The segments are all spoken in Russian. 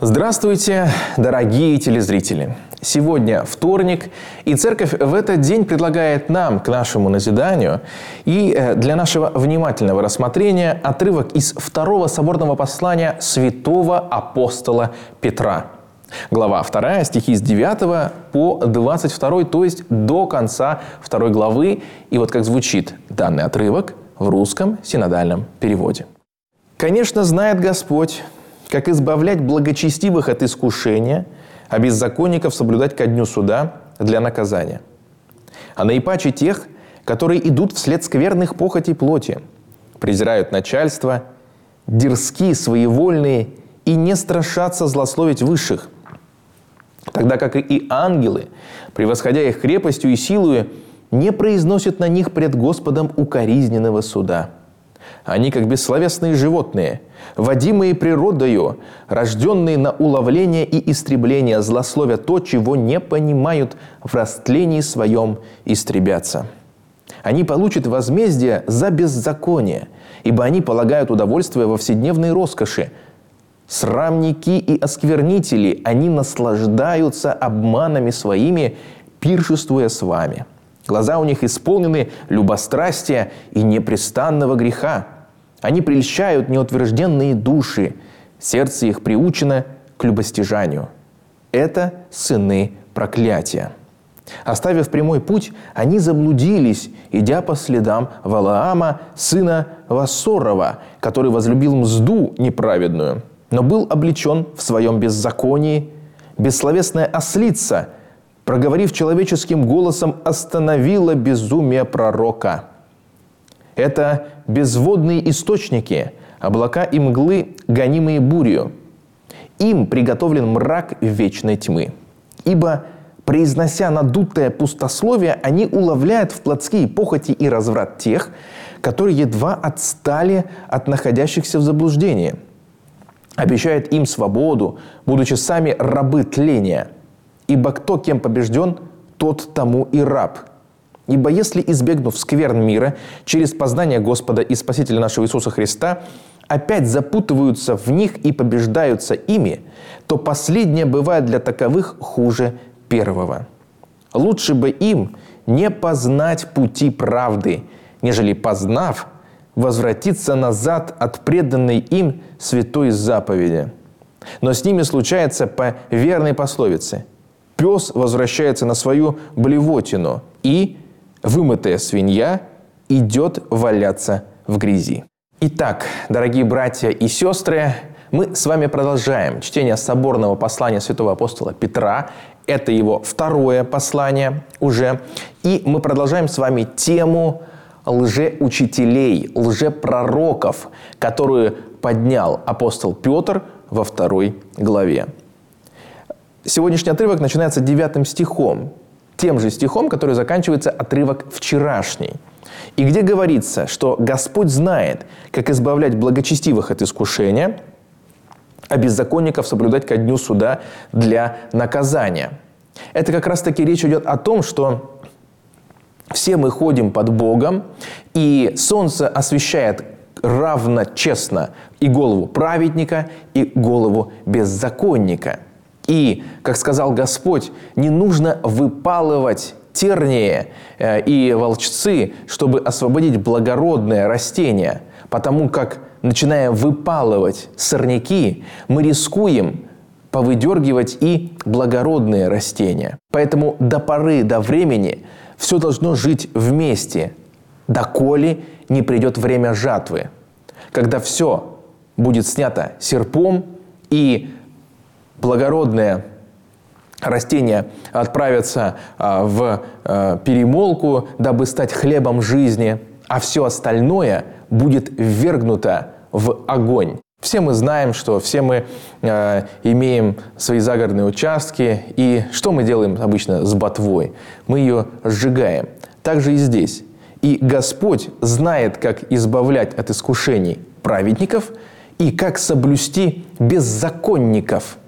Здравствуйте, дорогие телезрители! Сегодня вторник, и Церковь в этот день предлагает нам, к нашему назиданию и для нашего внимательного рассмотрения отрывок из второго соборного послания святого апостола Петра. Глава 2, стихи с 9 по 22, то есть до конца 2 главы. И вот как звучит данный отрывок в русском синодальном переводе. «Конечно, знает Господь, как избавлять благочестивых от искушения, а беззаконников соблюдать ко дню суда для наказания. А наипаче тех, которые идут вслед скверных похотей плоти, презирают начальство, дерзки, своевольные и не страшатся злословить высших, тогда как и ангелы, превосходя их крепостью и силою, не произносят на них пред Господом укоризненного суда. Они, как бессловесные животные, водимые природою, рожденные на уловление и истребление, злословя то, чего не понимают, в растлении своем истребятся. Они получат возмездие за беззаконие, ибо они полагают удовольствие во вседневной роскоши. Срамники и осквернители, они наслаждаются обманами своими, пиршествуя с вами. Глаза у них исполнены любострастия и непрестанного греха. Они прельщают неутвержденные души. Сердце их приучено к любостяжанию. Это сыны проклятия. Оставив прямой путь, они заблудились, идя по следам Валаама, сына Вассорова, который возлюбил мзду неправедную, но был облечен в своем беззаконии. Бессловесная ослица, проговорив человеческим голосом, остановила безумие пророка. Это безводные источники, облака и мглы, гонимые бурью. Им приготовлен мрак вечной тьмы. Ибо, произнося надутое пустословие, они уловляют в плотские похоти и разврат тех, которые едва отстали от находящихся в заблуждении. Обещает им свободу, будучи сами рабы тления. Ибо кто кем побежден, тот тому и раб. Ибо если, избегнув скверн мира, через познание Господа и Спасителя нашего Иисуса Христа, опять запутываются в них и побеждаются ими, то последнее бывает для таковых хуже первого. Лучше бы им не познать пути правды, нежели, познав, возвратиться назад от преданной им святой заповеди. Но с ними случается по верной пословице: пес возвращается на свою блевотину, и вымытая свинья идет валяться в грязи. Итак, дорогие братья и сестры, мы с вами продолжаем чтение соборного послания святого апостола Петра. Это его второе послание уже. И мы продолжаем с вами тему лжеучителей, лжепророков, которую поднял апостол Петр во 2 главе. Сегодняшний отрывок начинается 9 стихом, тем же стихом, который заканчивается отрывок вчерашний, и где говорится, что Господь знает, как избавлять благочестивых от искушения, а беззаконников соблюдать ко дню суда для наказания. Это как раз-таки речь идет о том, что все мы ходим под Богом, и солнце освещает равно честно и голову праведника, и голову беззаконника. И, как сказал Господь, не нужно выпалывать тернии и волчцы, чтобы освободить благородное растение, потому как, начиная выпалывать сорняки, мы рискуем повыдергивать и благородные растения. Поэтому до поры, до времени все должно жить вместе, доколе не придет время жатвы, когда все будет снято серпом и благородные растения отправятся в перемолку, дабы стать хлебом жизни, а все остальное будет ввергнуто в огонь. Все мы знаем, что все мы имеем свои загородные участки, и что мы делаем обычно с ботвой? Мы ее сжигаем. Так же и здесь. И Господь знает, как избавлять от искушений праведников и как соблюсти беззаконников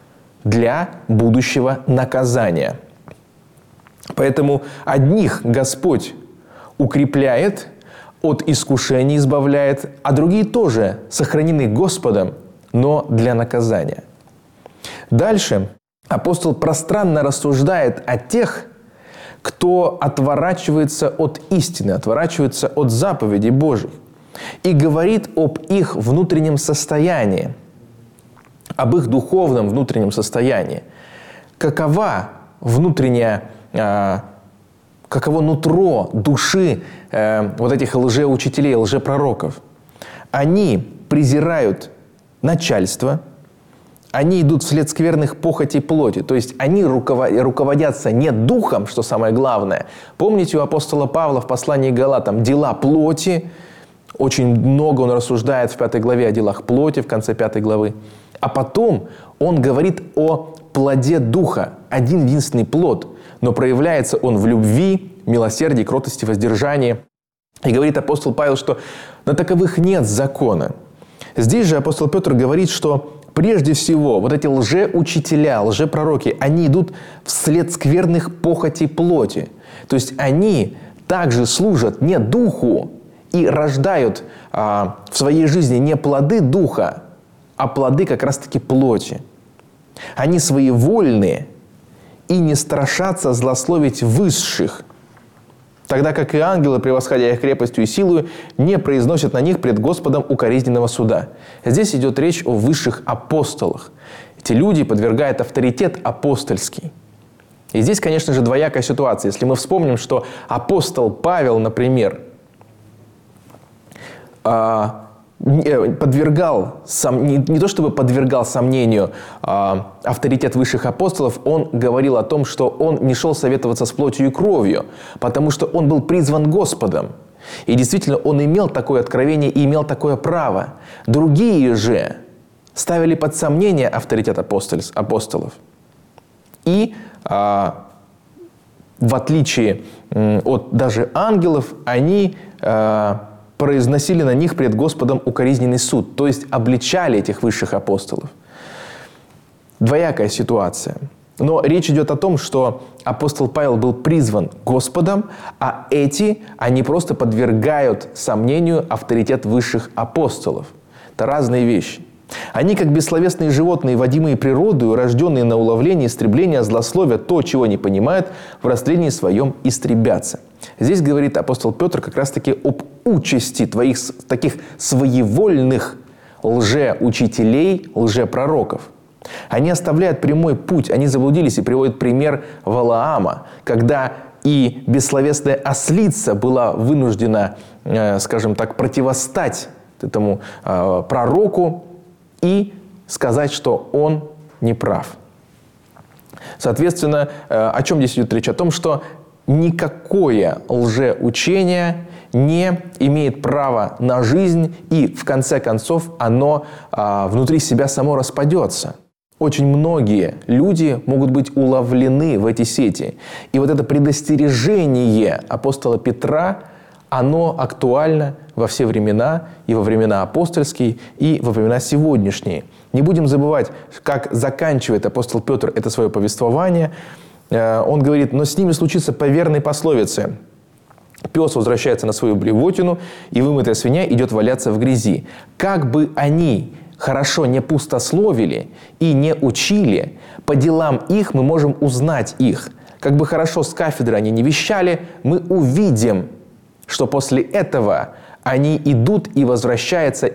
для будущего наказания. Поэтому одних Господь укрепляет, от искушений избавляет, а другие тоже сохранены Господом, но для наказания. Дальше апостол пространно рассуждает о тех, кто отворачивается от истины, отворачивается от заповедей Божьих, и говорит об их внутреннем состоянии, об их духовном внутреннем состоянии. Каково нутро души вот этих лжеучителей, лжепророков? Они презирают начальство, они идут вслед скверных похотей плоти, то есть они руководятся не духом, что самое главное. Помните у апостола Павла в послании к Галатам дела плоти? Очень много он рассуждает в 5 главе о делах плоти, в конце 5 главы. А потом он говорит о плоде духа, один единственный плод, но проявляется он в любви, милосердии, кротости, воздержании. И говорит апостол Павел, что на таковых нет закона. Здесь же апостол Петр говорит, что прежде всего вот эти лжеучителя, лжепророки, они идут вслед скверных похотей плоти. То есть они также служат не духу и рождают в своей жизни не плоды духа, а плоды как раз-таки плоти. Они своевольные и не страшатся злословить высших, тогда как и ангелы, превосходя их крепостью и силою, не произносят на них пред Господом укоризненного суда. Здесь идет речь о высших апостолах. Эти люди подвергают авторитет апостольский. И здесь, конечно же, двоякая ситуация. Если мы вспомним, что апостол Павел, например, подвергал, не то чтобы подвергал сомнению авторитет высших апостолов, он говорил о том, что он не шел советоваться с плотью и кровью, потому что он был призван Господом. И действительно, он имел такое откровение и имел такое право. Другие же ставили под сомнение авторитет апостолов. И в отличие от даже ангелов, они произносили на них пред Господом укоризненный суд, то есть обличали этих высших апостолов. Двоякая ситуация. Но речь идет о том, что апостол Павел был призван Господом, а они просто подвергают сомнению авторитет высших апостолов. Это разные вещи. Они, как бессловесные животные, водимые природою, рожденные на уловление, истребление, злословия, то, чего не понимают, в растлении своем истребятся. Здесь говорит апостол Петр как раз-таки об участи твоих таких своевольных лжеучителей, лжепророков. Они оставляют прямой путь, они заблудились, и приводят пример Валаама, когда и бессловесная ослица была вынуждена, скажем так, противостать этому пророку и сказать, что он не прав. Соответственно, о чем здесь идет речь? О том, что никакое лжеучение не имеет права на жизнь, и в конце концов оно внутри себя само распадется. Очень многие люди могут быть уловлены в эти сети. И вот это предостережение апостола Петра, оно актуально во все времена, и во времена апостольские, и во времена сегодняшние. Не будем забывать, как заканчивает апостол Петр это свое повествование. Он говорит: «Но с ними случится по верной пословице. Пес возвращается на свою блевотину, и вымытая свинья идет валяться в грязи. Как бы они хорошо не пустословили и не учили, по делам их мы можем узнать их. Как бы хорошо с кафедры они не вещали, мы увидим, что после этого они идут и возвращаются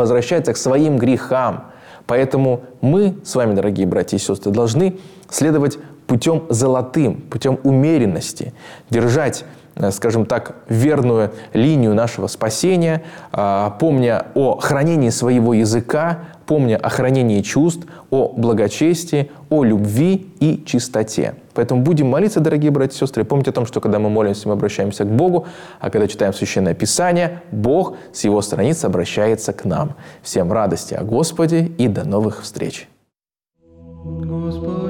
к своим грехам». Поэтому мы с вами, дорогие братья и сестры, должны следовать путем золотым, путем умеренности, держать, скажем так, верную линию нашего спасения, помня о хранении своего языка, помня о хранении чувств, о благочестии, о любви и чистоте. Поэтому будем молиться, дорогие братья и сестры. Помните о том, что когда мы молимся, мы обращаемся к Богу, а когда читаем Священное Писание, Бог с Его страниц обращается к нам. Всем радости о Господе и до новых встреч! Господи.